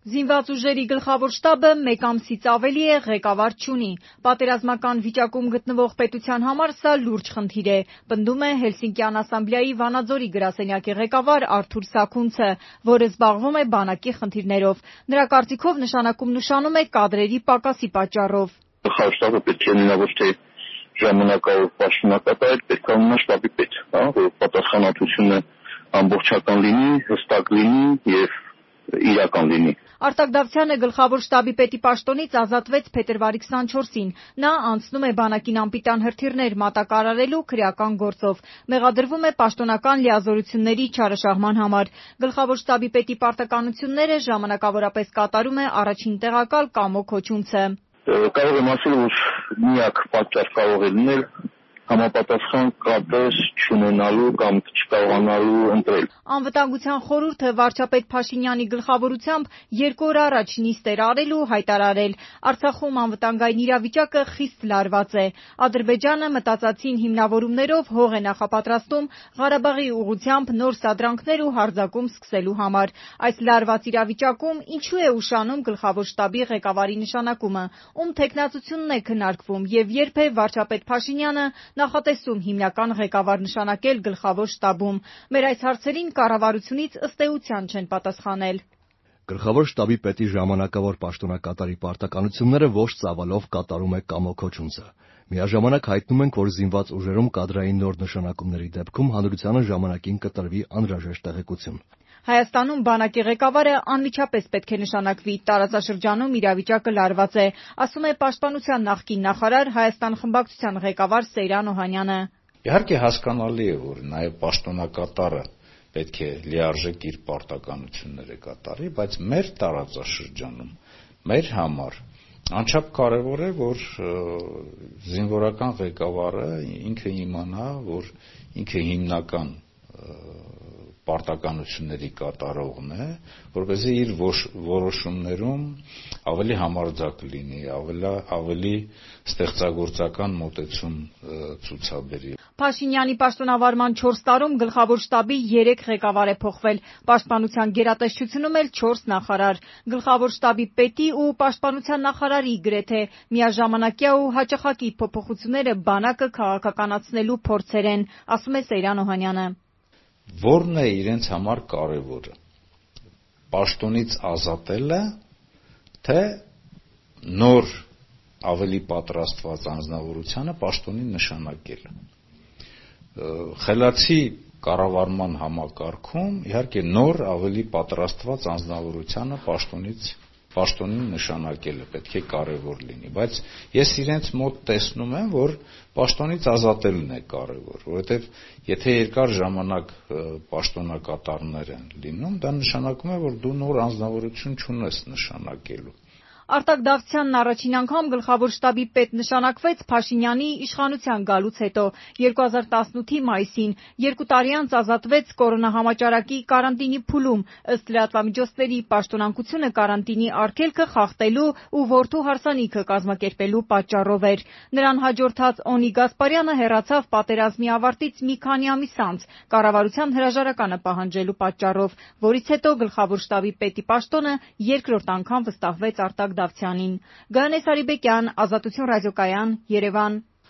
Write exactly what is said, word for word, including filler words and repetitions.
Զինված ուժերի գլխավոր շտաբը մեկ ամսից ավելի է ղեկավար չունի։ Պատերազմական վիճակում գտնվող պետության համար սա լուրջ խնդիր է, պնդում է Հելսինկյան ասամբլեայի Վանաձորի գրասենյակի ղեկավար Արթուր Սաքունցը, որը զբաղվում է բանակի խնդիրներով։ Նրա կարծիքով նշանակում նշանում է կադրերի պակասի պատճառով։ Գլխավոր շտաբը պետք է լինի ոչ թե ժամանակավոր պաշտոնակատար, պետք է ունենա շտաբի պետ, որ պատասխանատվությունը ամբողջական լինի, հստակ լինի եւ իրական լինի։ Արտակ Դավթյանը գլխավոր շտաբի պետի պաշտոնից ազատվեց փետրվարի քսանչորսին։ Նա անցնում է բանակին անպիտան հրթիռներ մատակարարելու քրեական գործով։ Մեղադրվում է պաշտոնական լիազորությունների չարաշահման համար։ Գլխավոր շտաբի պետի պարտականությունները ժամանակավորապես կատարում է առաջին տեղակալ Կամո Քոչունցը։ Կարող եմ ասել, որ միակ պատճառ կարող է լինել համապատասխան կադր չունենալու կամ չկարողանալու ընտրել։ Անվտանգության խորհուրդը վարչապետ Փաշինյանի գլխավորությամբ երկու օր առաջ նիստ էր արել ու հայտարարել. Արցախում անվտանգային իրավիճակը խիստ լարված է։ Ադրբեջանը մտածածին հիմնավորումներով հող է նախապատրաստում Ղարաբաղի ուղղությամբ նոր սադրանքներ ու հարձակում սկսելու համար։ Այս լարված իրավիճակում ինչու է ուշանում գլխավոր շտաբի ղեկավարի նշանակումը, ում թեկնածությունն է քննարկվում եւ երբ է վարչապետ Փաշինյանը նախատեսում հիմնական ղեկավար նշանակել գլխավոր շտաբում։ Մեր այս հարցերին կառավարությունից ըստ էության չեն պատասխանել։ Գլխավոր շտաբի պետի ժամանակավոր պաշտոնակատարի պարտականությունները ոչ ծավալով կատարում է Կամո Քոչունցը։ Միաժամանակ հայտնում ենք, որ զինված ուժերում կադրային նոր նշանակումների դեպքում հանրությանը ժամանակին կտրվի անհրաժեշտ տեղեկություն։ Հայաստանում բանակի ղեկավարը անմիջապես պետք է նշանակվի, տարածաշրջանում իրավիճակը լարված է, ասում է Պաշտպանության նախկին նախարար Հայաստան խմբակցության ղեկավար Սեյրան Օհանյանը։ Իհարկե հասկանալի է, որ նաև պաշտոնակատարը պետք է լիարժեք իր պարտականությունները կատարի, բայց մեր տարածաշրջանում, մեր համար անչափ կարևոր է, որ զինվորական ղեկավարը ինքը իմանա, որ ինքը հիմնական պարտականությունների կատարողն է, որպեսզի իր որոշումներում ավելի համարձակ լինի, ավելի ստեղծագործական մոտեցում ցուցաբերի։ Փաշինյանի պաշտոնավարման չորս տարում գլխավոր շտաբի երեք ղեկավար է փոխվել, պաշտպանության գերատեսչությունում էլ չորս նախարար։ Գլխավոր շտաբի պետի ու պաշտպանության նախարարի գրեթե միաժամանակյա ու հաճախակի փոփոխությունները բանակը քաղաքականացնելու փորձեր են, ասում է Սեյրան Օհանյանը։ Որն է իրենց համար կարևորը՝ պաշտոնից ազատելը, թե նոր ավելի պատրաստված անձնավորությանը պաշտոնին նշանակելը։ Խելացի կառավարման համակարգում իհարկե նոր ավելի պատրաստված անձնավորությանը պաշտոնից պաշտոնին նշանակելը պետք է կարևոր լինի, բայց ես իրենց մոտ տեսնում եմ, որ պաշտոնից ազատելն է կարևոր, որովհետև եթե երկար ժամանակ պաշտոնակատարներ են լինում, դա նշանակում է, որ դու նոր անձնավորություն չունես նշանակելու։ Արտակ Դավթյանն առաջին անգամ գլխավոր շտաբի պետ նշանակվեց Փաշինյանի իշխանության գալուց հետո երկու հազար տասնութի մայիսին, երկու տարի անց ազատվեց կորոնահամաճարակի կարանտինի փուլում, ըստ լրատվամիջոցների պաշտոնանկությունը կարանտինի արգելքը խախտելու ու որդու հարսանիքը կազմակերպելու պատճառով էր։ Նրան հաջորդած Օնի Գասպարյանը հեռացավ պատերազմի ավարտից մի քանի ամիս անց կառավարության հրաժարականը պահանջելու պատճառով, որից հետո գլխավոր շտաբի պետի պաշտոնը երկրորդ անգամ վստահվեց Արտակ Դավթյանին։ Գայանե Սարիբեկյան, Ազատություն ռադիոկայան, Երևան։